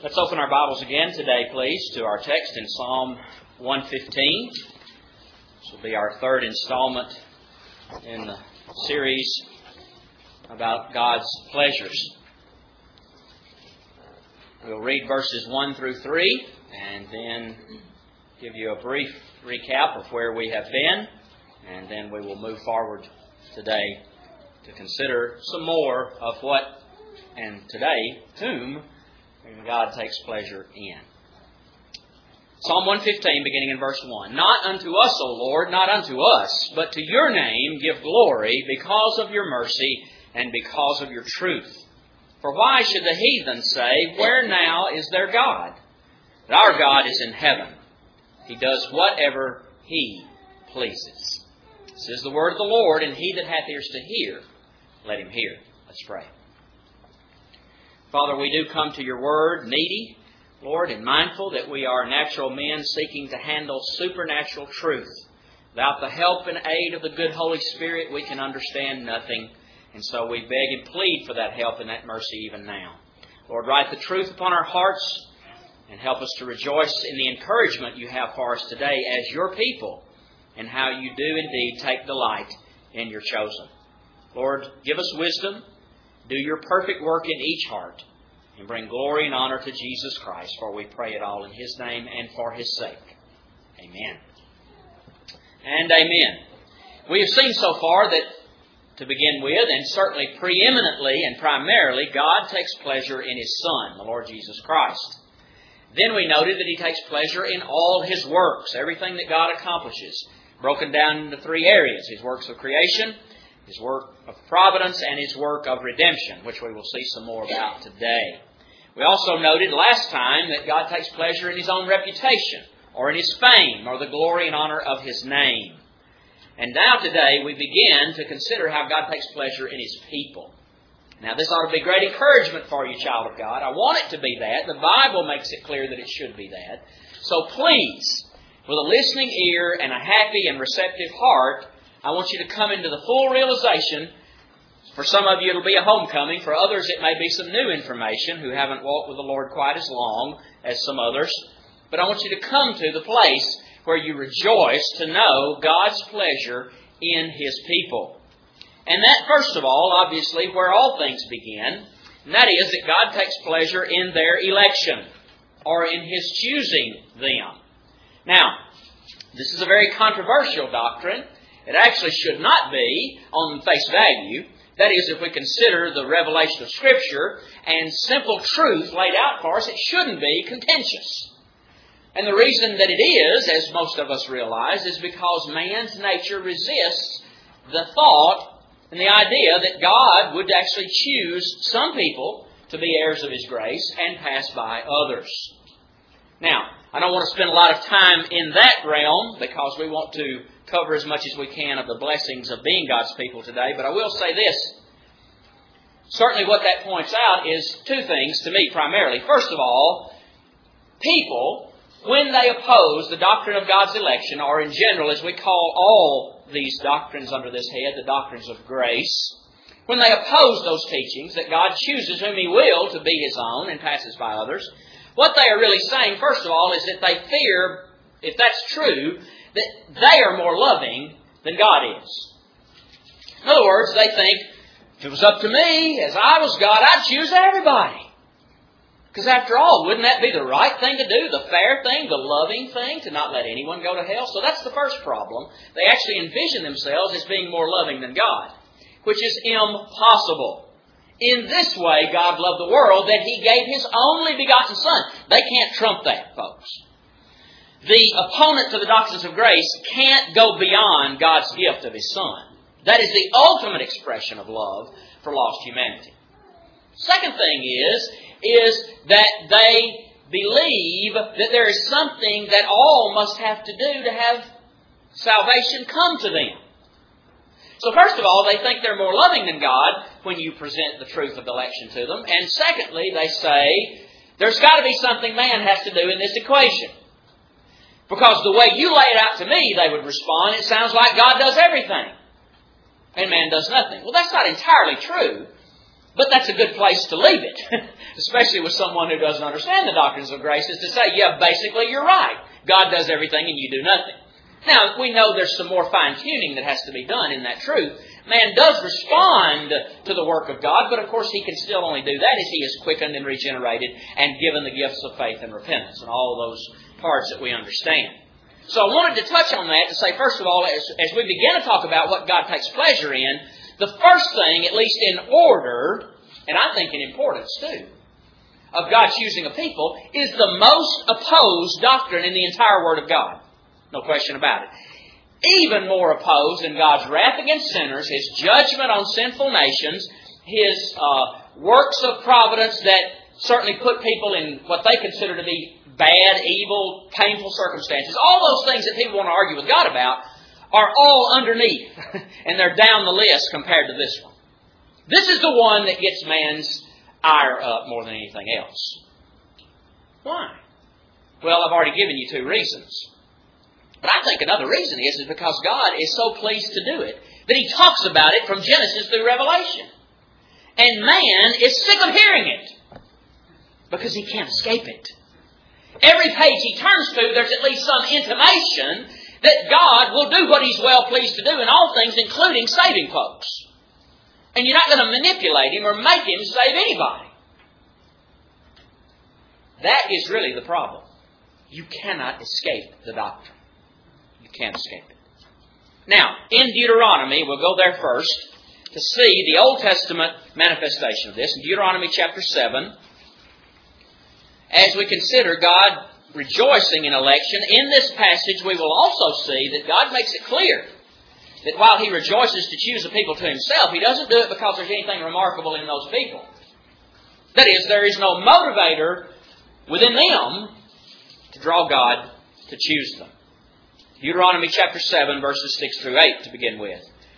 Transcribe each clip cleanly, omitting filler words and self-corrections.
Let's open our Bibles again today, please, to our text in Psalm 115. This will be our third installment in the series about God's pleasures. We'll read verses 1 through 3 and then give you a brief recap of where we have been, and then we will move forward today to consider some more of what, and today, whom God takes pleasure in. Psalm 115, beginning in verse 1. Not unto us, O Lord, not unto us, but to your name give glory because of your mercy and because of your truth. For why should the heathen say, where now is their God? But our God is in heaven. He does whatever He pleases. This is the word of the Lord, and he that hath ears to hear, let him hear. Let's pray. Father, we do come to your word needy, Lord, and mindful that we are natural men seeking to handle supernatural truth. Without the help and aid of the good Holy Spirit, we can understand nothing. And so we beg and plead for that help and that mercy even now. Lord, write the truth upon our hearts and help us to rejoice in the encouragement you have for us today as your people, and how you do indeed take delight in your chosen. Lord, give us wisdom. Do your perfect work in each heart, and bring glory and honor to Jesus Christ, for we pray it all in His name and for His sake. Amen. And amen. We have seen so far that, to begin with, and certainly preeminently and primarily, God takes pleasure in His Son, the Lord Jesus Christ. Then we noted that He takes pleasure in all His works, everything that God accomplishes, broken down into three areas: His works of creation, His work of providence, and His work of redemption, which we will see some more about today. We also noted last time that God takes pleasure in His own reputation, or in His fame, or the glory and honor of His name. And now today we begin to consider how God takes pleasure in His people. Now this ought to be great encouragement for you, child of God. I want it to be that. The Bible makes it clear that it should be that. So please, with a listening ear and a happy and receptive heart, I want you to come into the full realization. For some of you it'll be a homecoming. For others it may be some new information who haven't walked with the Lord quite as long as some others. But I want you to come to the place where you rejoice to know God's pleasure in His people. And that, first of all, obviously, where all things begin, and that is that God takes pleasure in their election, or in His choosing them. Now, this is a very controversial doctrine. It actually should not be on face value. That is, if we consider the revelation of Scripture and simple truth laid out for us, it shouldn't be contentious. And the reason that it is, as most of us realize, is because man's nature resists the thought and the idea that God would actually choose some people to be heirs of His grace and pass by others. Now, I don't want to spend a lot of time in that realm because we want to cover as much as we can of the blessings of being God's people today, but I will say this. Certainly what that points out is two things to me primarily. First of all, people, when they oppose the doctrine of God's election, or in general, as we call all these doctrines under this head, the doctrines of grace, when they oppose those teachings that God chooses whom He will to be His own and passes by others, what they are really saying, first of all, is that they fear, if that's true, that they are more loving than God is. In other words, they think, if it was up to me, as I was God, I'd choose everybody. Because after all, wouldn't that be the right thing to do, the fair thing, the loving thing, to not let anyone go to hell? So that's the first problem. They actually envision themselves as being more loving than God, which is impossible. In this way, God loved the world, that He gave His only begotten Son. They can't trump that, folks. The opponent to the doctrines of grace can't go beyond God's gift of His Son. That is the ultimate expression of love for lost humanity. Second thing is that they believe that there is something that all must have to do to have salvation come to them. So first of all, they think they're more loving than God when you present the truth of election to them. And secondly, they say, there's got to be something man has to do in this equation. Because the way you lay it out to me, they would respond, it sounds like God does everything and man does nothing. Well, that's not entirely true. But that's a good place to leave it, especially with someone who doesn't understand the doctrines of grace, is to say, yeah, basically you're right. God does everything and you do nothing. Now, we know there's some more fine-tuning that has to be done in that truth. Man does respond to the work of God, but of course he can still only do that as he is quickened and regenerated and given the gifts of faith and repentance and all those parts that we understand. So I wanted to touch on that to say, first of all, as we begin to talk about what God takes pleasure in, the first thing, at least in order, and I think in importance too, of God choosing a people, is the most opposed doctrine in the entire Word of God. No question about it. Even more opposed than God's wrath against sinners, His judgment on sinful nations, His works of providence that certainly put people in what they consider to be bad, evil, painful circumstances. All those things that people want to argue with God about are all underneath, and they're down the list compared to this one. This is the one that gets man's ire up more than anything else. Why? Well, I've already given you two reasons. But I think another reason is because God is so pleased to do it that He talks about it from Genesis through Revelation. And man is sick of hearing it because he can't escape it. Every page he turns to, there's at least some intimation that God will do what He's well pleased to do in all things, including saving folks. And you're not going to manipulate Him or make Him save anybody. That is really the problem. You cannot escape the doctrine. You can't escape it. Now, in Deuteronomy, we'll go there first to see the Old Testament manifestation of this. In Deuteronomy chapter 7, as we consider God rejoicing in election, in this passage we will also see that God makes it clear that while He rejoices to choose a people to Himself, He doesn't do it because there's anything remarkable in those people. That is, there is no motivator within them to draw God to choose them. Deuteronomy chapter 7, verses 6 through 8 to begin with.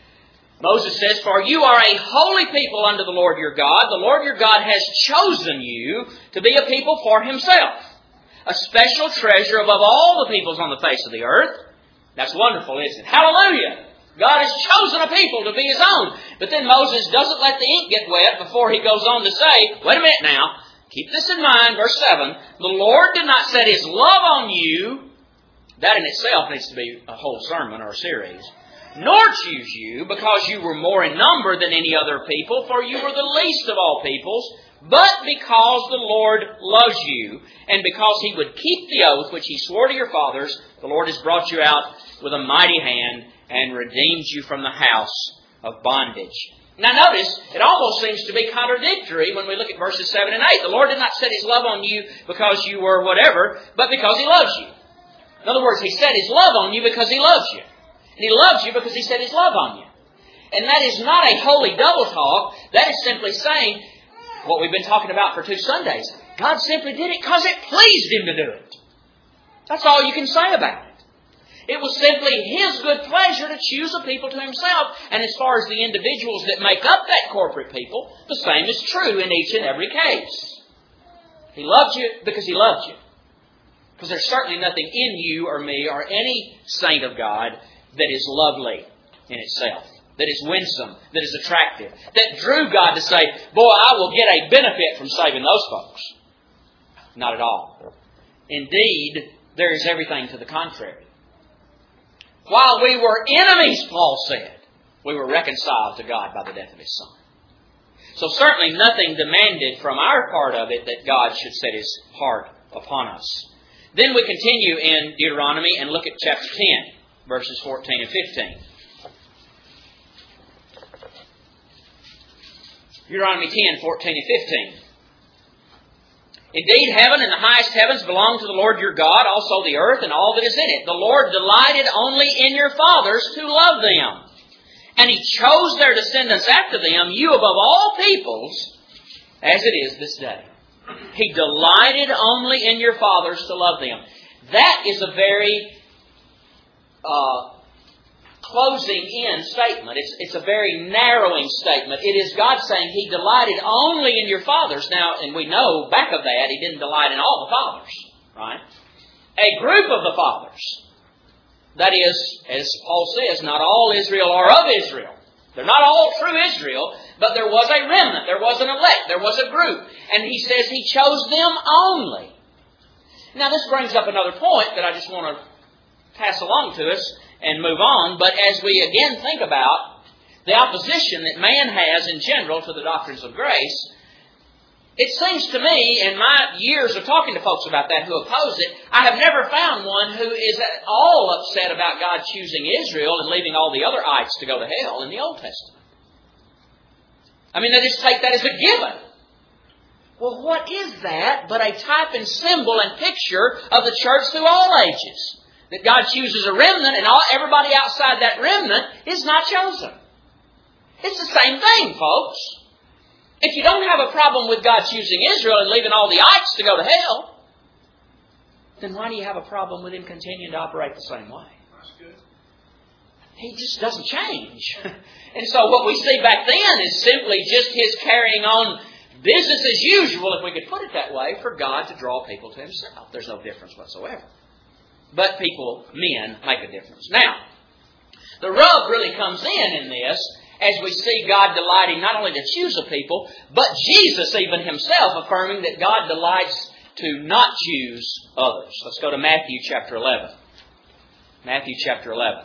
Moses says, "For you are a holy people unto the Lord your God. The Lord your God has chosen you to be a people for Himself, a special treasure above all the peoples on the face of the earth." That's wonderful, isn't it? Hallelujah! God has chosen a people to be His own. But then Moses doesn't let the ink get wet before he goes on to say, wait a minute now, keep this in mind, verse 7, "The Lord did not set His love on you," that in itself needs to be a whole sermon or a series, "nor choose you because you were more in number than any other people, for you were the least of all peoples, but because the Lord loves you, and because He would keep the oath which He swore to your fathers, the Lord has brought you out with a mighty hand and redeemed you from the house of bondage." Now notice, it almost seems to be contradictory when we look at verses 7 and 8. The Lord did not set His love on you because you were whatever, but because He loves you. In other words, He set His love on you because He loves you. And He loves you because He set His love on you. And that is not a holy double talk. That is simply saying what we've been talking about for 2 Sundays. God simply did it because it pleased Him to do it. That's all you can say about it. It was simply His good pleasure to choose a people to Himself. And as far as the individuals that make up that corporate people, the same is true in each and every case. He loved you because He loved you. Because there's certainly nothing in you or me or any saint of God that is lovely in itself, that is winsome, that is attractive, that drew God to say, boy, I will get a benefit from saving those folks. Not at all. Indeed, there is everything to the contrary. While we were enemies, Paul said, we were reconciled to God by the death of His Son. So certainly nothing demanded from our part of it that God should set His heart upon us. Then we continue in Deuteronomy and look at chapter 10, verses 14 and 15. Deuteronomy 10, 14 and 15. "Indeed, heaven and the highest heavens belong to the Lord your God, also the earth and all that is in it. The Lord delighted only in your fathers to love them. And He chose their descendants after them, you above all peoples, as it is this day." He delighted only in your fathers to love them. That is a very closing in statement. It's a very narrowing statement. It is God saying He delighted only in your fathers. Now, and we know back of that, He didn't delight in all the fathers. Right? A group of the fathers. That is, as Paul says, not all Israel are of Israel. They're not all true Israel, but there was a remnant, there was an elect, there was a group. And He says He chose them only. Now this brings up another point that I just want to pass along to us and move on. But as we again think about the opposition that man has in general to the doctrines of grace, it seems to me, in my years of talking to folks about that who oppose it, I have never found one who is at all upset about God choosing Israel and leaving all the other ites to go to hell in the Old Testament. I mean, they just take that as a given. Well, what is that but a type and symbol and picture of the church through all ages? That God chooses a remnant and everybody outside that remnant is not chosen. It's the same thing, folks. If you don't have a problem with God choosing Israel and leaving all the ites to go to hell, then why do you have a problem with Him continuing to operate the same way? That's good. He just doesn't change. And so what we see back then is simply just His carrying on business as usual, if we could put it that way, for God to draw people to Himself. There's no difference whatsoever. But people, men, make a difference. Now, the rub really comes in this as we see God delighting not only to choose a people, but Jesus even Himself affirming that God delights to not choose others. Let's go to Matthew chapter 11. Matthew chapter 11.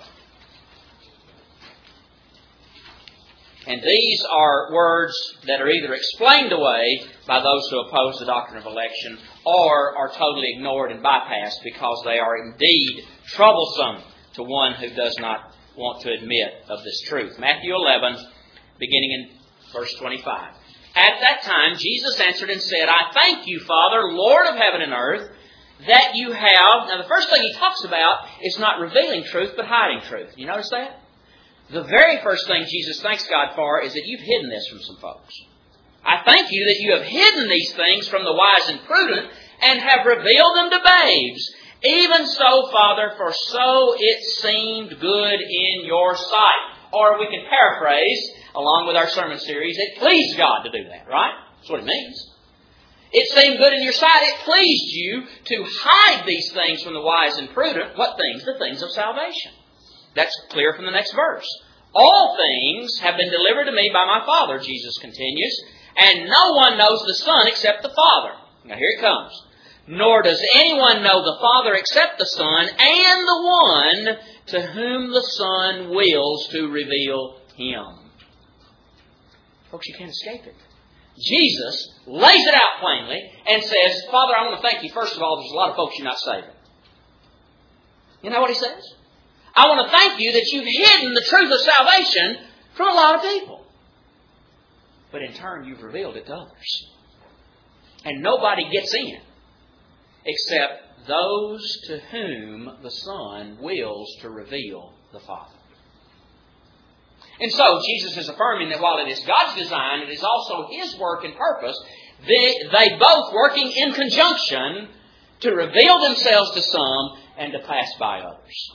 And these are words that are either explained away by those who oppose the doctrine of election or are totally ignored and bypassed because they are indeed troublesome to one who does not want to admit of this truth. Matthew 11, beginning in verse 25. At that time, Jesus answered and said, I thank you, Father, Lord of heaven and earth, that you have... Now, the first thing He talks about is not revealing truth, but hiding truth. You notice that? The very first thing Jesus thanks God for is that you've hidden this from some folks. I thank you that you have hidden these things from the wise and prudent and have revealed them to babes. Even so, Father, for so it seemed good in your sight. Or we can paraphrase, along with our sermon series, it pleased God to do that, right? That's what it means. It seemed good in your sight. It pleased you to hide these things from the wise and prudent. What things? The things of salvation. That's clear from the next verse. All things have been delivered to me by my Father, Jesus continues, and no one knows the Son except the Father. Now here it comes. Nor does anyone know the Father except the Son, and the one to whom the Son wills to reveal Him. Folks, you can't escape it. Jesus lays it out plainly and says, Father, I want to thank you. First of all, there's a lot of folks you're not saving. You know what He says? I want to thank you that you've hidden the truth of salvation from a lot of people. But in turn, you've revealed it to others. And nobody gets in except those to whom the Son wills to reveal the Father. And so, Jesus is affirming that while it is God's design, it is also His work and purpose. They both working in conjunction to reveal themselves to some and to pass by others.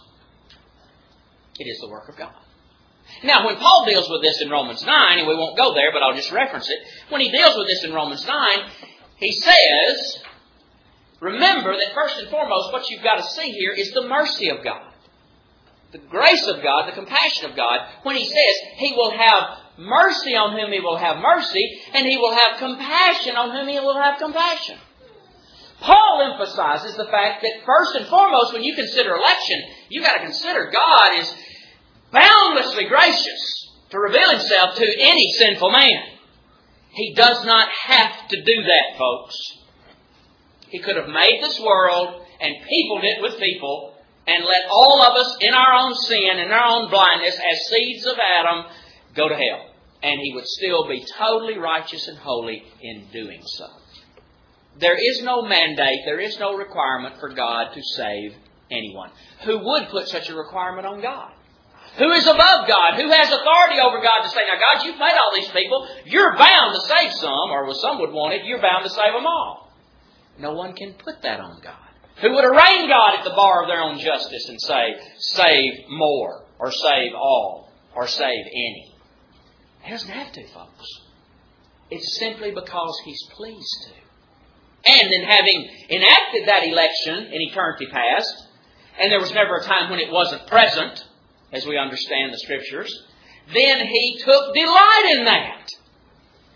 It is the work of God. Now, when Paul deals with this in Romans 9, and we won't go there, but I'll just reference it. When he deals with this in Romans 9, he says, remember that first and foremost, what you've got to see here is the mercy of God. The grace of God, the compassion of God. When he says He will have mercy on whom He will have mercy, and He will have compassion on whom He will have compassion. Paul emphasizes the fact that first and foremost, when you consider election, you've got to consider God is boundlessly gracious to reveal Himself to any sinful man. He does not have to do that, folks. He could have made this world and peopled it with people and let all of us in our own sin and our own blindness as seeds of Adam go to hell. And He would still be totally righteous and holy in doing so. There is no mandate, there is no requirement for God to save anyone. Who would put such a requirement on God? Who is above God? Who has authority over God to say, now God, you've made all these people. You're bound to save some, or as some would want it, you're bound to save them all. No one can put that on God. Who would arraign God at the bar of their own justice and say, save more, or save all, or save any? He doesn't have to, folks. It's simply because He's pleased to. And in having enacted that election in eternity past, and there was never a time when it wasn't present, as we understand the Scriptures, then He took delight in that.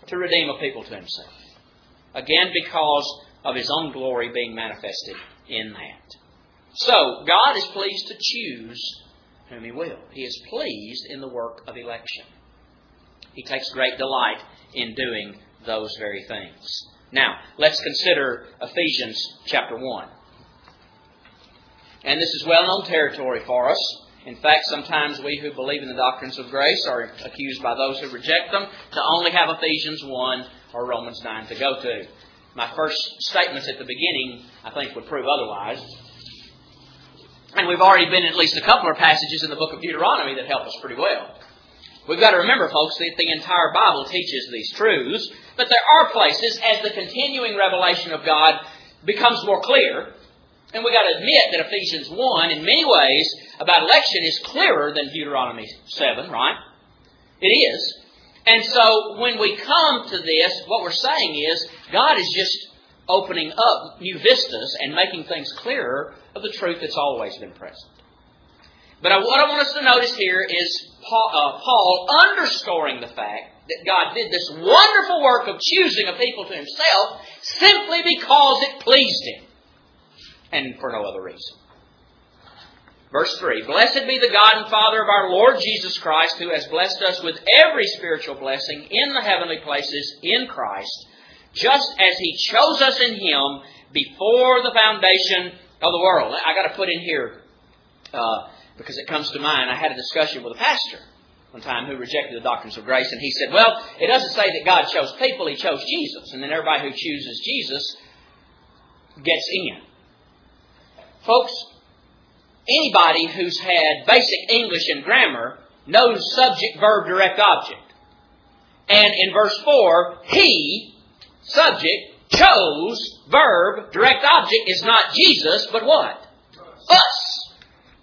to redeem a people to Himself. Again, because of His own glory being manifested in that. So, God is pleased to choose whom He will. He is pleased in the work of election. He takes great delight in doing those very things. Now, let's consider Ephesians chapter 1. And this is well-known territory for us. In fact, sometimes we who believe in the doctrines of grace are accused by those who reject them to only have Ephesians 1 or Romans 9 to go to. My first statements at the beginning, I think, would prove otherwise. And we've already been in at least a couple of passages in the book of Deuteronomy that help us pretty well. We've got to remember, folks, that the entire Bible teaches these truths, but there are places as the continuing revelation of God becomes more clear. And we've got to admit that Ephesians 1, in many ways, about election is clearer than Deuteronomy 7, right? It is. And so when we come to this, what we're saying is God is just opening up new vistas and making things clearer of the truth that's always been present. But what I want us to notice here is Paul underscoring the fact that God did this wonderful work of choosing a people to Himself simply because it pleased Him. And for no other reason. Verse 3, Blessed be the God and Father of our Lord Jesus Christ, who has blessed us with every spiritual blessing in the heavenly places in Christ, just as He chose us in Him before the foundation of the world. I got to put in here, because it comes to mind, I had a discussion with a pastor one time who rejected the doctrines of grace, and he said, well, it doesn't say that God chose people, He chose Jesus, and then everybody who chooses Jesus gets in. Folks, anybody who's had basic English and grammar knows subject, verb, direct, object. And in verse 4, He, subject, chose, verb, direct object is not Jesus, but what? Us.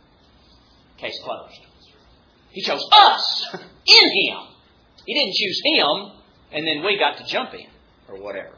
Case closed. He chose us in Him. He didn't choose Him, and then we got to jump in, or whatever.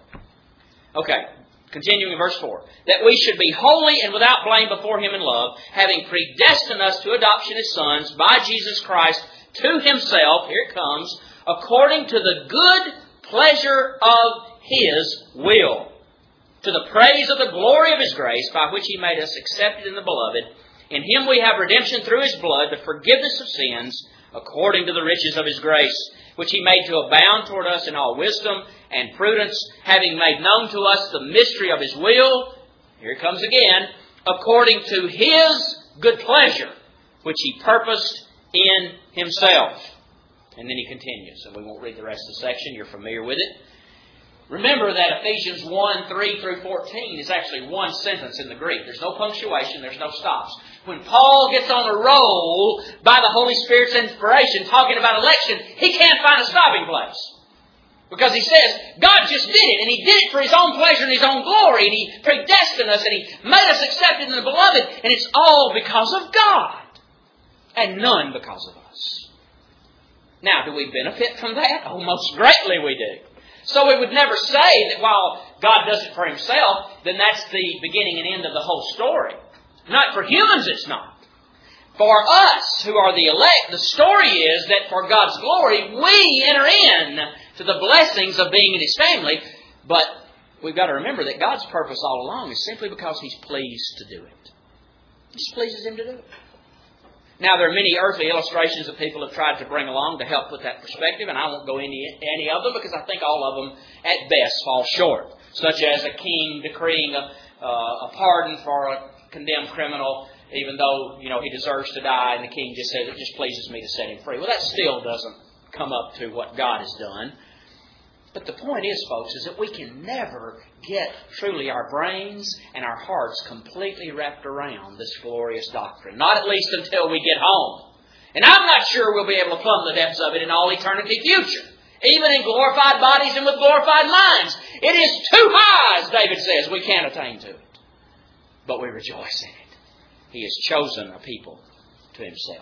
Okay. Continuing in verse 4, that we should be holy and without blame before Him in love, having predestined us to adoption as sons by Jesus Christ to Himself, here it comes, according to the good pleasure of His will, to the praise of the glory of His grace, by which He made us accepted in the Beloved. In Him we have redemption through His blood, the forgiveness of sins, according to the riches of His grace, which He made to abound toward us in all wisdom and prudence, having made known to us the mystery of His will, here it comes again, according to His good pleasure, which He purposed in Himself. And then he continues, and we won't read the rest of the section, you're familiar with it. Remember that Ephesians 1, 3 through 14 is actually one sentence in the Greek. There's no punctuation, there's no stops. When Paul gets on a roll by the Holy Spirit's inspiration talking about election, he can't find a stopping place. Because he says, God just did it, and He did it for His own pleasure and His own glory, and He predestined us, and He made us accepted in the Beloved, and it's all because of God, and none because of us. Now, do we benefit from that? Oh, most greatly we do. So we would never say that while God does it for Himself, then that's the beginning and end of the whole story. Not for humans, it's not. For us, who are the elect, the story is that for God's glory, we enter in to the blessings of being in His family. But we've got to remember that God's purpose all along is simply because He's pleased to do it. It just pleases Him to do it. Now, there are many earthly illustrations that people have tried to bring along to help with that perspective, and I won't go into any of them because I think all of them, at best, fall short. Such as a king decreeing a pardon for a condemned criminal, even though, he deserves to die, and the king just says, it just pleases me to set him free. Well, that still doesn't come up to what God has done. But the point is, folks, is that we can never get truly our brains and our hearts completely wrapped around this glorious doctrine. Not at least until we get home. And I'm not sure we'll be able to plumb the depths of it in all eternity future. Even in glorified bodies and with glorified minds. It is too high, as David says. We can't attain to it. But we rejoice in it. He has chosen a people to Himself.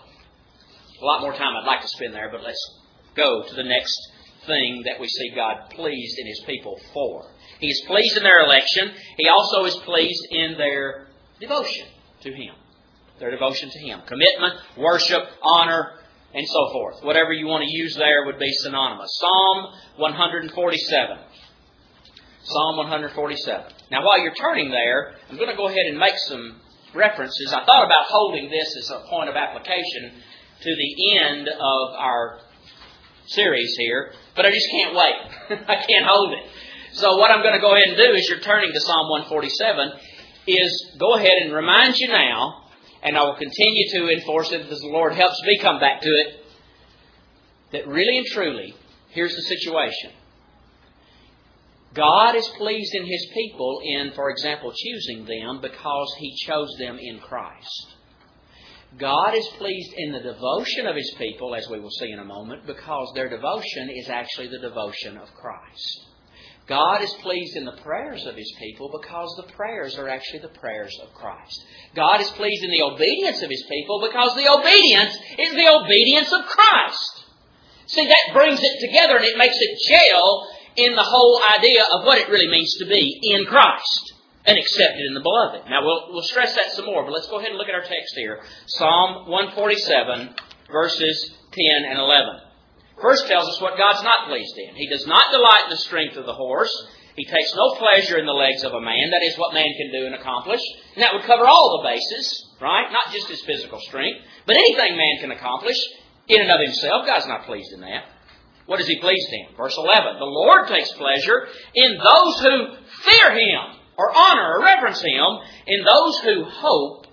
A lot more time I'd like to spend there, but let's go to the next thing that we see God pleased in His people for. He is pleased in their election. He also is pleased in their devotion to Him. Their devotion to Him. Commitment, worship, honor, and so forth. Whatever you want to use there would be synonymous. Psalm 147. Psalm 147. Now, while you're turning there, I'm going to go ahead and make some references. I thought about holding this as a point of application to the end of our series here, but I just can't wait. I can't hold it. So what I'm going to go ahead and do as you're turning to Psalm 147 is go ahead and remind you now, and I will continue to enforce it as the Lord helps me come back to it, that really and truly, here's the situation. God is pleased in His people in, for example, choosing them because He chose them in Christ. God is pleased in the devotion of His people, as we will see in a moment, because their devotion is actually the devotion of Christ. God is pleased in the prayers of His people because the prayers are actually the prayers of Christ. God is pleased in the obedience of His people because the obedience is the obedience of Christ. See, that brings it together and it makes it gel in the whole idea of what it really means to be in Christ and accepted in the Beloved. Now, we'll stress that some more, but let's go ahead and look at our text here. Psalm 147, verses 10 and 11. First tells us what God's not pleased in. He does not delight in the strength of the horse. He takes no pleasure in the legs of a man. That is what man can do and accomplish. And that would cover all the bases, right? Not just his physical strength, but anything man can accomplish in and of himself. God's not pleased in that. What is He pleased in? Verse 11, the Lord takes pleasure in those who fear Him, or honor or reverence Him, in those who hope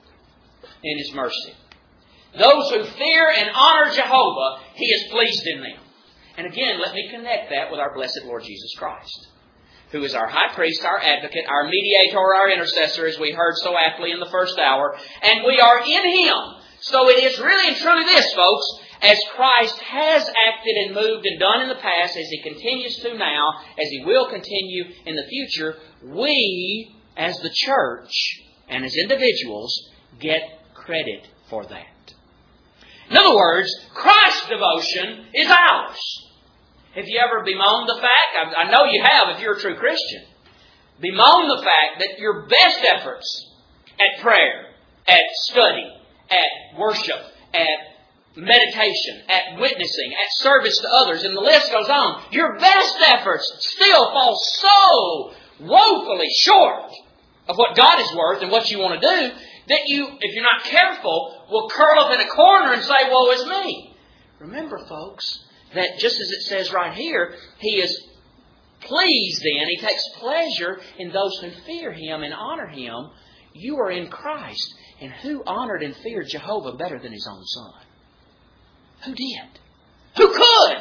in His mercy. Those who fear and honor Jehovah, He is pleased in them. And again, let me connect that with our blessed Lord Jesus Christ, who is our high priest, our advocate, our mediator, our intercessor, as we heard so aptly in the first hour. And we are in Him. So it is really and truly this, folks. As Christ has acted and moved and done in the past, as He continues to now, as He will continue in the future, we, as the church and as individuals, get credit for that. In other words, Christ's devotion is ours. Have you ever bemoaned the fact, I know you have if you're a true Christian, bemoaned the fact that your best efforts at prayer, at study, at worship, at meditation, at witnessing, at service to others, and the list goes on. Your best efforts still fall so woefully short of what God is worth and what you want to do that you, if you're not careful, will curl up in a corner and say, woe is me. Remember, folks, that just as it says right here, He is pleased in, He takes pleasure in those who fear Him and honor Him. You are in Christ. And who honored and feared Jehovah better than His own Son? Who did? Who could?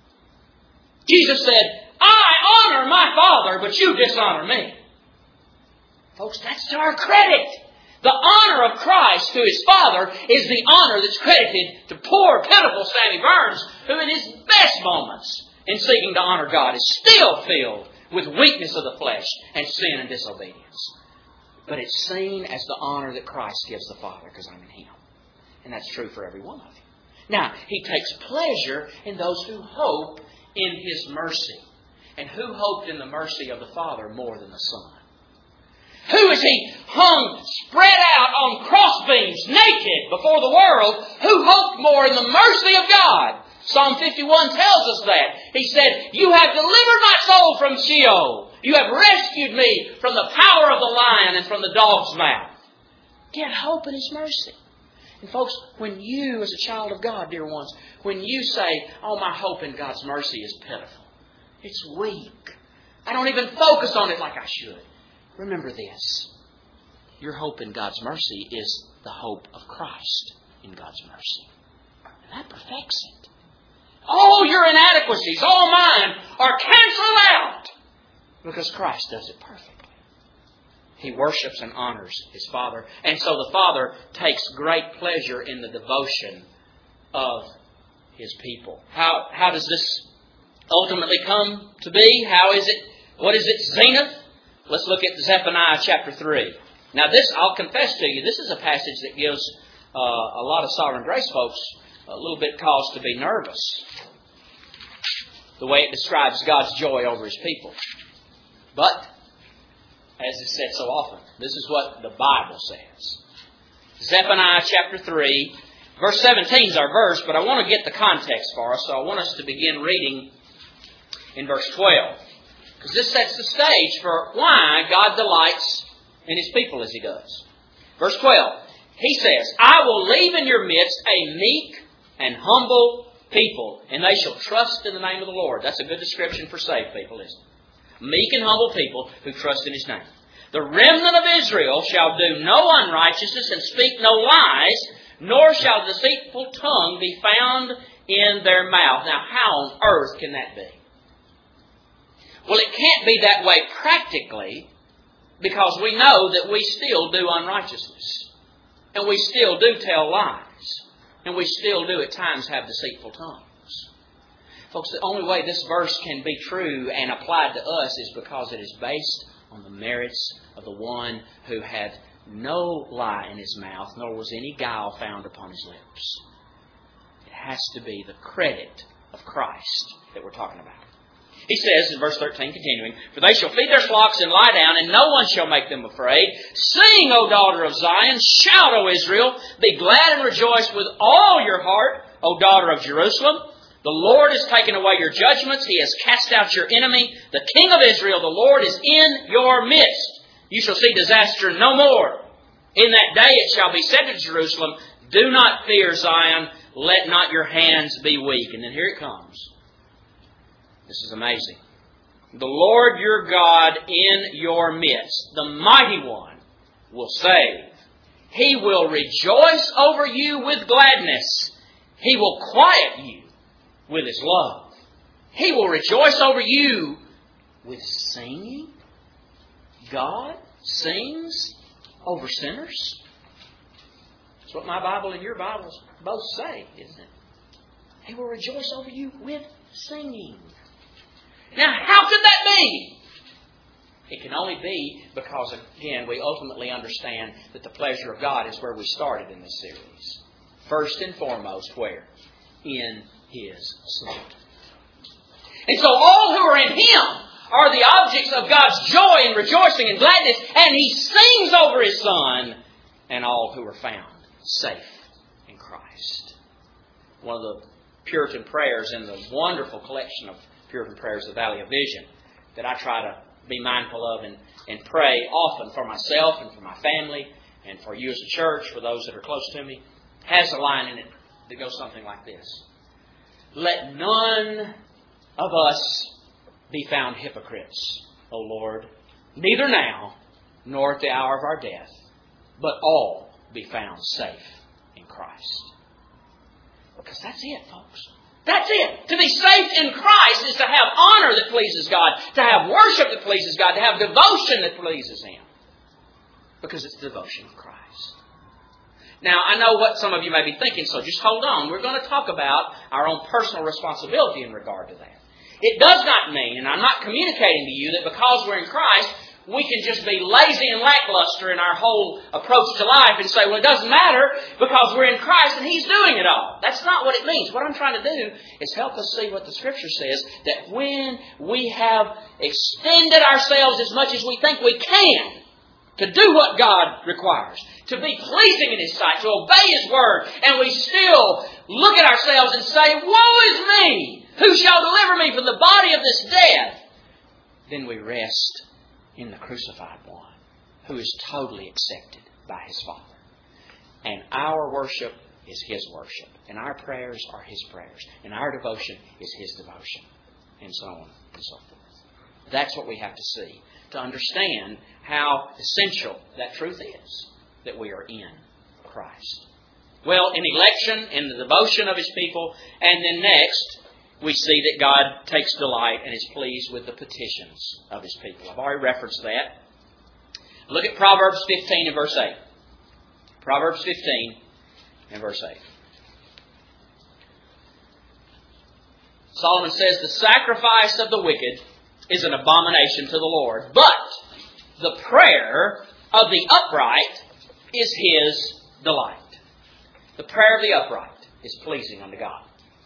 Jesus said, I honor my Father, but you dishonor me. Folks, that's to our credit. The honor of Christ to His Father is the honor that's credited to poor, pitiful Sammy Burns, who in his best moments in seeking to honor God is still filled with weakness of the flesh and sin and disobedience. But it's seen as the honor that Christ gives the Father because I'm in Him. And that's true for every one of you. Now, He takes pleasure in those who hope in His mercy. And who hoped in the mercy of the Father more than the Son? Who is He hung, spread out on crossbeams, naked before the world? Who hoped more in the mercy of God? Psalm 51 tells us that. He said, you have delivered my soul from Sheol. You have rescued me from the power of the lion and from the dog's mouth. Get hope in His mercy. And folks, when you, as a child of God, dear ones, when you say, oh, my hope in God's mercy is pitiful, it's weak, I don't even focus on it like I should. Remember this. Your hope in God's mercy is the hope of Christ in God's mercy. And that perfects it. All your inadequacies, all mine, are canceled out because Christ does it perfectly. He worships and honors His Father. And so the Father takes great pleasure in the devotion of His people. How does this ultimately come to be? How is it? What is its zenith? Let's look at Zephaniah chapter 3. Now this, I'll confess to you, this is a passage that gives a lot of Sovereign Grace folks a little bit cause to be nervous. The way it describes God's joy over His people. But, as is said so often, this is what the Bible says. Zephaniah chapter 3 Verse 17 is our verse, but I want to get the context for us, so I want us to begin reading in verse 12. Because this sets the stage for why God delights in His people as He does. Verse 12, He says, I will leave in your midst a meek and humble people, and they shall trust in the name of the Lord. That's a good description for saved people, isn't it? Meek and humble people who trust in His name. The remnant of Israel shall do no unrighteousness and speak no lies, nor shall deceitful tongue be found in their mouth. Now, how on earth can that be? Well, it can't be that way practically, because we know that we still do unrighteousness. And we still do tell lies. And we still do at times have deceitful tongues. Folks, the only way this verse can be true and applied to us is because it is based on the merits of the one who had no lie in his mouth, nor was any guile found upon his lips. It has to be the credit of Christ that we're talking about. He says in verse 13, continuing, For they shall feed their flocks and lie down, and no one shall make them afraid. Sing, O daughter of Zion. Shout, O Israel. Be glad and rejoice with all your heart, O daughter of Jerusalem. The Lord has taken away your judgments. He has cast out your enemy. The King of Israel, the Lord, is in your midst. You shall see disaster no more. In that day it shall be said to Jerusalem, Do not fear, Zion. Let not your hands be weak. And then here it comes. This is amazing. The Lord your God in your midst, the Mighty One, will save. He will rejoice over you with gladness. He will quiet you with His love. He will rejoice over you with singing. God sings over sinners. That's what my Bible and your Bibles both say, isn't it? He will rejoice over you with singing. Now, how could that be? It can only be because, again, we ultimately understand that the pleasure of God is where we started in this series. First and foremost, where? In His Son. And so all who are in Him are the objects of God's joy and rejoicing and gladness, and He sings over His Son, and all who are found safe in Christ. One of the Puritan prayers in the wonderful collection of Puritan prayers, the Valley of Vision, that I try to be mindful of and pray often for myself and for my family and for you as a church, for those that are close to me, has a line in it that goes something like this. Let none of us be found hypocrites, O Lord, neither now nor at the hour of our death, but all be found safe in Christ. Because that's it, folks. That's it. To be safe in Christ is to have honor that pleases God, to have worship that pleases God, to have devotion that pleases Him. Because it's the devotion of Christ. Now, I know what some of you may be thinking, so just hold on. We're going to talk about our own personal responsibility in regard to that. It does not mean, and I'm not communicating to you, that because we're in Christ, we can just be lazy and lackluster in our whole approach to life and say, well, it doesn't matter because we're in Christ and He's doing it all. That's not what it means. What I'm trying to do is help us see what the Scripture says, that when we have extended ourselves as much as we think we can to do what God requires, to be pleasing in His sight, to obey His Word, and we still look at ourselves and say, woe is me! Who shall deliver me from the body of this death? Then we rest in the crucified one, who is totally accepted by His Father. And our worship is His worship. And our prayers are His prayers. And our devotion is His devotion. And so on and so forth. That's what we have to see to understand how essential that truth is, that we are in Christ. Well, in election, in the devotion of His people, and then next, we see that God takes delight and is pleased with the petitions of His people. I've already referenced that. Look at Proverbs 15 and verse 8. Proverbs 15 and verse 8. Solomon says, the sacrifice of the wicked is an abomination to the Lord, but the prayer of the upright is His delight. The prayer of the upright is pleasing unto God.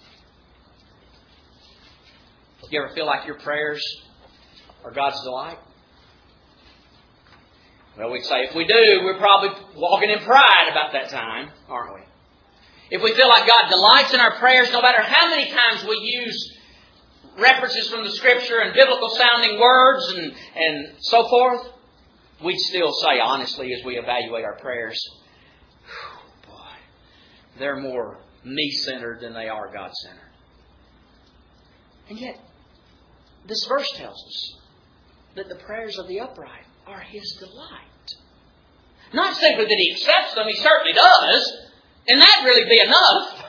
You ever feel like your prayers are God's delight? Well, we'd say if we do, we're probably walking in pride about that time, aren't we? if we feel like God delights in our prayers, no matter how many times we use references from the Scripture and biblical sounding words and so forth, we'd still say honestly as we evaluate our prayers, boy, they're more me-centered than they are God-centered. And yet, this verse tells us that the prayers of the upright are His delight. Not simply that He accepts them, He certainly does, and that'd really be enough.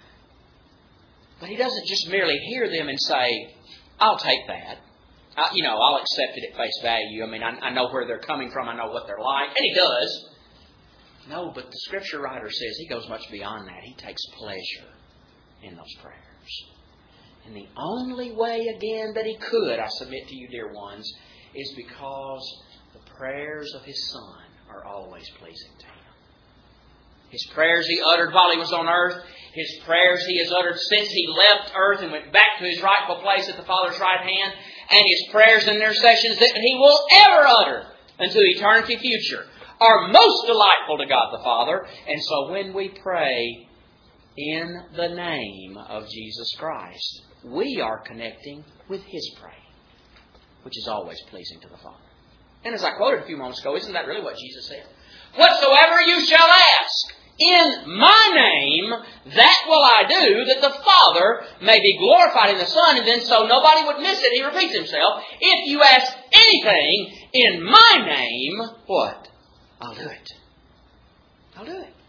But He doesn't just merely hear them and say, I'll take that. I'll accept it at face value. I mean, I know where they're coming from. I know what they're like. And He does. No, but the Scripture writer says He goes much beyond that. He takes pleasure in those prayers. And the only way, again, that He could, I submit to you, dear ones, is because the prayers of His Son are always pleasing to Him. His prayers He uttered while He was on earth. His prayers He has uttered since He left earth and went back to His rightful place at the Father's right hand. And His prayers and intercessions that He will ever utter unto eternity future are most delightful to God the Father. And so when we pray in the name of Jesus Christ, we are connecting with His praying, which is always pleasing to the Father. And as I quoted a few moments ago, isn't that really what Jesus said? Whatsoever you shall ask in my name, that will I do, that the Father may be glorified in the Son. And then so nobody would miss it, He repeats Himself. If you ask anything in my name, what? I'll do it. I'll do it.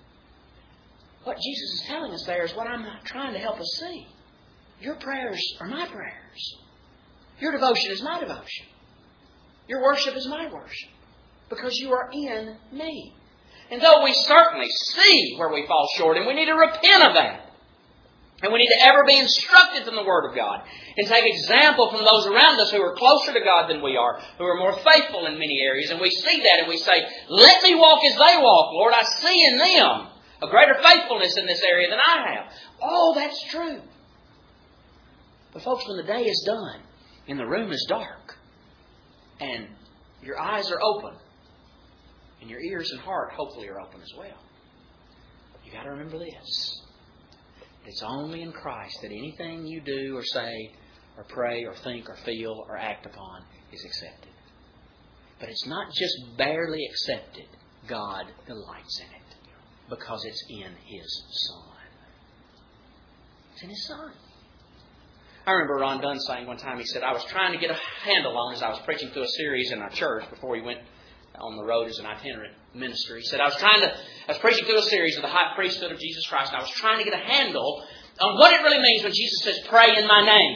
What Jesus is telling us there is what I'm trying to help us see. Your prayers are my prayers. Your devotion is my devotion. Your worship is my worship. Because you are in me. And though we certainly see where we fall short, and we need to repent of that, and we need to ever be instructed from the Word of God, and take example from those around us who are closer to God than we are, who are more faithful in many areas, and we see that and we say, let me walk as they walk, Lord. I see in them a greater faithfulness in this area than I have. Oh, that's true. But folks, when the day is done, and the room is dark, and your eyes are open, and your ears and heart hopefully are open as well, you've got to remember this. It's only in Christ that anything you do or say or pray or think or feel or act upon is accepted. But it's not just barely accepted. God delights in it because it's in His Son. It's in His Son. I remember Ron Dunn saying one time, he said, I was trying to get a handle on, as I was preaching through a series in our church before he went on the road as an itinerant minister. He said, I was preaching through a series of the high priesthood of Jesus Christ, and I was trying to get a handle on what it really means when Jesus says, pray in my name.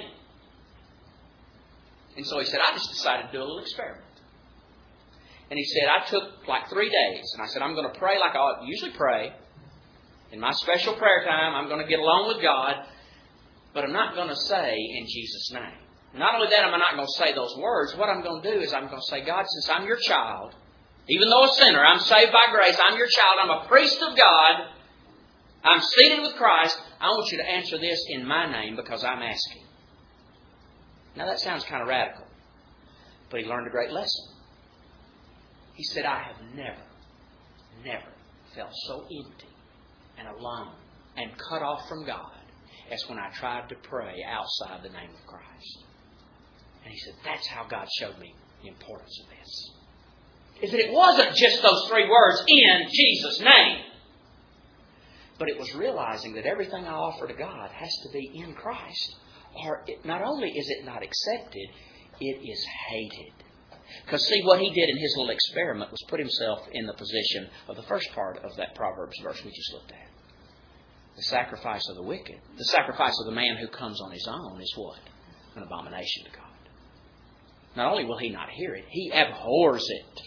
And so he said, I just decided to do a little experiment. And he said, I took like 3 days, and I said, I'm going to pray like I usually pray. In my special prayer time, I'm going to get along with God, but I'm not going to say in Jesus' name. Not only that, I'm not going to say those words. What I'm going to do is I'm going to say, God, since I'm your child, even though a sinner, I'm saved by grace, I'm your child, I'm a priest of God, I'm seated with Christ, I want you to answer this in my name because I'm asking. Now that sounds kind of radical, but he learned a great lesson. He said, I have never felt so empty and alone and cut off from God as when I tried to pray outside the name of Christ. And he said, that's how God showed me the importance of this. Is that it wasn't just those 3 words, in Jesus' name. But it was realizing that everything I offer to God has to be in Christ. Or not only is it not accepted, it is hated. Because see, what he did in his little experiment was put himself in the position of the first part of that Proverbs verse we just looked at. The sacrifice of the wicked, the sacrifice of the man who comes on his own is what? An abomination to God. Not only will he not hear it, he abhors it.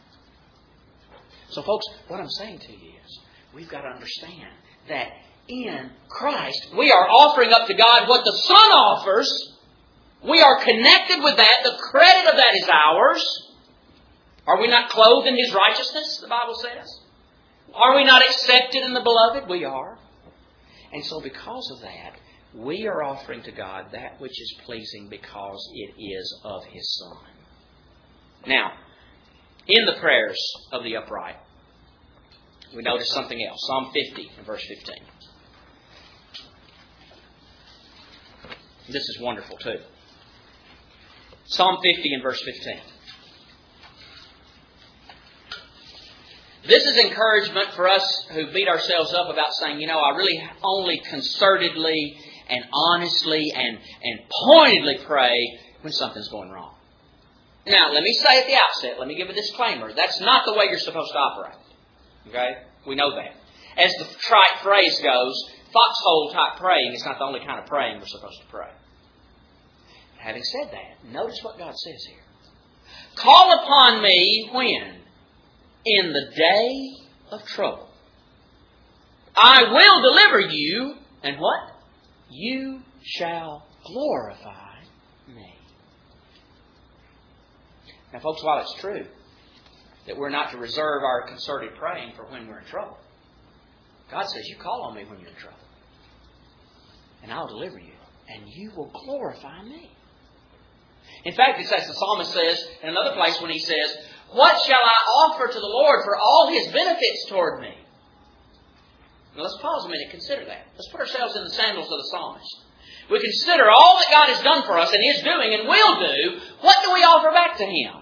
So folks, what I'm saying to you is, we've got to understand that in Christ, we are offering up to God what the Son offers. We are connected with that. The credit of that is ours. Are we not clothed in His righteousness, the Bible says? Are we not accepted in the Beloved? We are. And so because of that, we are offering to God that which is pleasing because it is of His Son. Now, in the prayers of the upright, we notice something else. Psalm 50 and verse 15. This is wonderful too. Psalm 50 and verse 15. This is encouragement for us who beat ourselves up about saying, I really only concertedly and honestly and pointedly pray when something's going wrong. Now, let me say at the outset, let me give a disclaimer. That's not the way you're supposed to operate. Okay? We know that. As the trite phrase goes, foxhole type praying is not the only kind of praying we're supposed to pray. Having said that, notice what God says here. Call upon me when? In the day of trouble. I will deliver you, and what? You shall glorify me. Now, folks, while it's true that we're not to reserve our concerted praying for when we're in trouble, God says, you call on me when you're in trouble, and I'll deliver you, and you will glorify me. In fact, it's as the psalmist says in another place when he says, what shall I offer to the Lord for all His benefits toward me? Now let's pause a minute and consider that. Let's put ourselves in the sandals of the psalmist. We consider all that God has done for us and is doing and will do. What do we offer back to Him?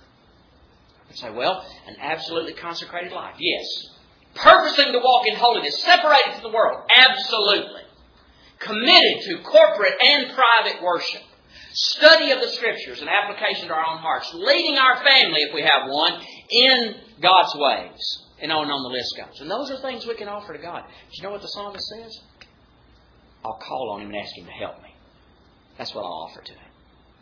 We say, well, an absolutely consecrated life. Yes. Purposing to walk in holiness, separated from the world. Absolutely. Committed to corporate and private worship. Study of the Scriptures and application to our own hearts. Leading our family, if we have one, in God's ways. And on the list goes. And those are things we can offer to God. Do you know what the psalmist says? I'll call on Him and ask Him to help me. That's what I'll offer to Him.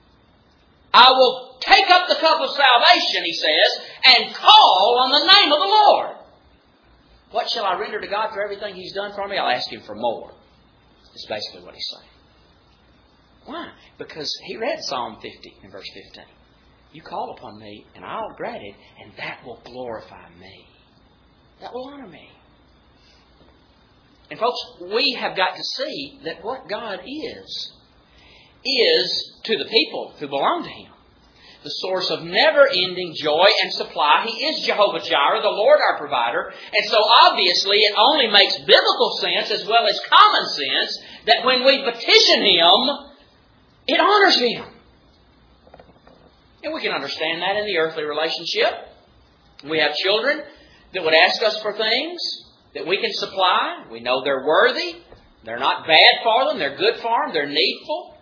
I will take up the cup of salvation, he says, and call on the name of the Lord. What shall I render to God for everything He's done for me? I'll ask Him for more. That's basically what he's saying. Why? Because he read Psalm 50 in verse 15. You call upon me, and I'll grant it, and that will glorify me. That will honor me. And folks, we have got to see that what God is to the people who belong to Him the source of never-ending joy and supply. He is Jehovah Jireh, the Lord our provider. And so obviously it only makes biblical sense as well as common sense that when we petition Him, it honors Him. And we can understand that in the earthly relationship. We have children that would ask us for things that we can supply. We know they're worthy. They're not bad for them. They're good for them. They're needful.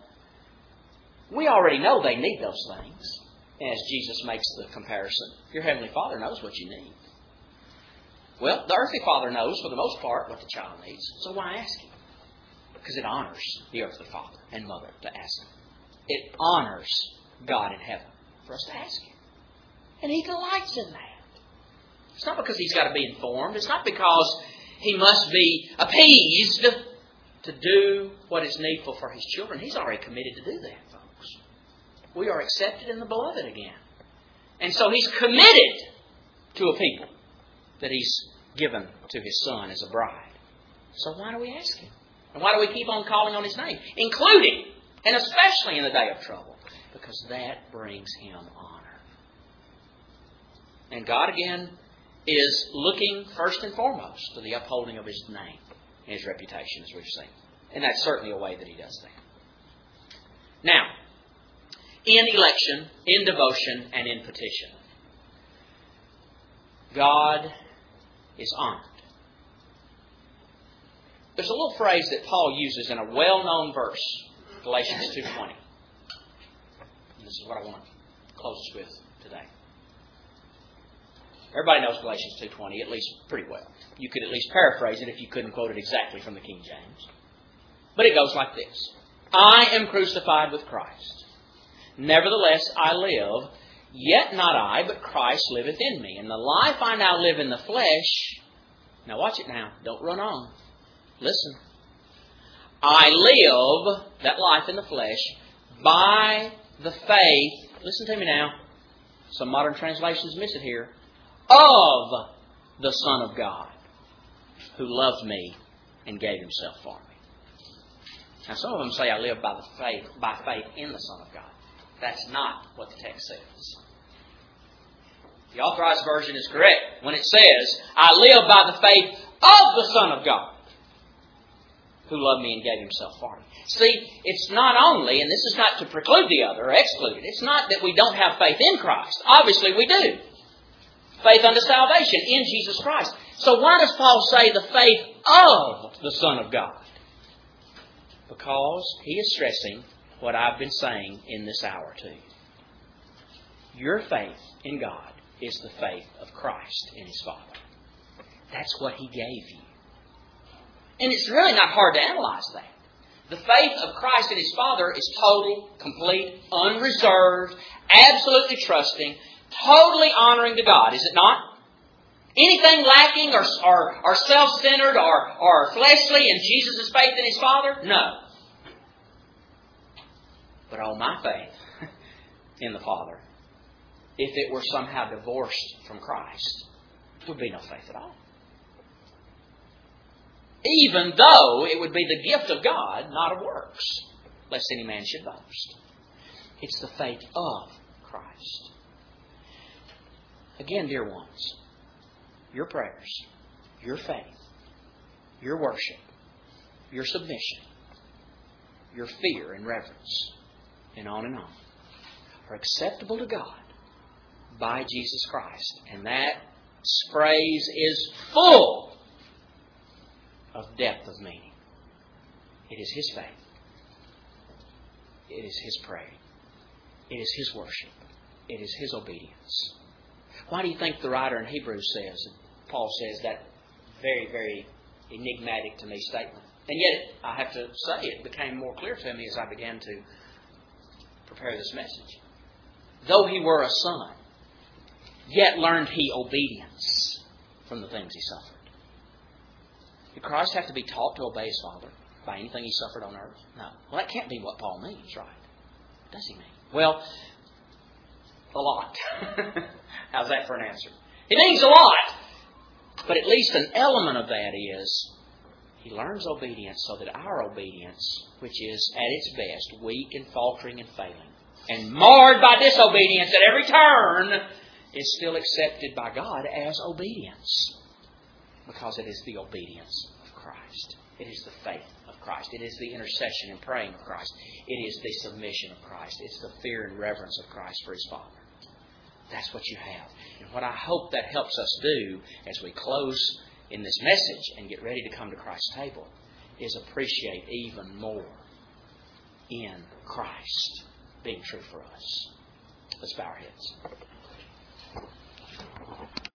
We already know they need those things. As Jesus makes the comparison, your Heavenly Father knows what you need. Well, the earthly Father knows, for the most part, what the child needs. So why ask Him? Because it honors the earthly Father and Mother to ask Him. It honors God in heaven for us to ask Him. And He delights in that. It's not because He's got to be informed. It's not because He must be appeased to do what is needful for His children. He's already committed to do that, folks. We are accepted in the Beloved again. And so He's committed to a people that He's given to His Son as a bride. So why do we ask Him? And why do we keep on calling on His name? Including, and especially in the day of trouble. Because that brings Him honor. And God again is looking first and foremost to the upholding of His name and His reputation, as we've seen. And that's certainly a way that He does that. Now, in election, in devotion, and in petition, God is honored. There's a little phrase that Paul uses in a well-known verse, Galatians 2:20. This is what I want to close us with today. Everybody knows Galatians 2:20, at least pretty well. You could at least paraphrase it if you couldn't quote it exactly from the King James. But it goes like this. I am crucified with Christ. Nevertheless, I live, yet not I, but Christ liveth in me. And the life I now live in the flesh, now watch it now, don't run on. Listen. I live, that life in the flesh, by the faith, listen to me now, some modern translations miss it here, of the Son of God, who loved me and gave Himself for me. Now some of them say I live by faith in the Son of God. That's not what the text says. The Authorized Version is correct when it says, I live by the faith of the Son of God. who loved me and gave Himself for me. See, it's not only, and this is not to preclude the other or exclude it, it's not that we don't have faith in Christ. Obviously we do. Faith unto salvation in Jesus Christ. So why does Paul say the faith of the Son of God? Because he is stressing what I've been saying in this hour to you. Your faith in God is the faith of Christ in His Father. That's what He gave you. And it's really not hard to analyze that. The faith of Christ in His Father is total, complete, unreserved, absolutely trusting, totally honoring to God, is it not? Anything lacking or self-centered or fleshly in Jesus' faith in His Father? No. But oh, my faith in the Father, if it were somehow divorced from Christ, would be no faith at all. Even though it would be the gift of God, not of works, lest any man should boast. It's the faith of Christ. Again, dear ones, your prayers, your faith, your worship, your submission, your fear and reverence, and on, are acceptable to God by Jesus Christ. And that phrase is full of depth of meaning. It is His faith. It is His prayer. It is His worship. It is His obedience. Why do you think the writer in Hebrews says, Paul says, that very, very enigmatic to me statement? And yet, I have to say, it became more clear to me as I began to prepare this message. Though He were a son, yet learned He obedience from the things He suffered. Did Christ have to be taught to obey His Father by anything He suffered on earth? No. Well, that can't be what Paul means, right? What does he mean? Well, a lot. How's that for an answer? It means a lot. But at least an element of that is He learns obedience so that our obedience, which is at its best weak and faltering and failing, and marred by disobedience at every turn, is still accepted by God as obedience. Because it is the obedience of Christ. It is the faith of Christ. It is the intercession and praying of Christ. It is the submission of Christ. It's the fear and reverence of Christ for His Father. That's what you have. And what I hope that helps us do as we close in this message and get ready to come to Christ's table is appreciate even more in Christ being true for us. Let's bow our heads.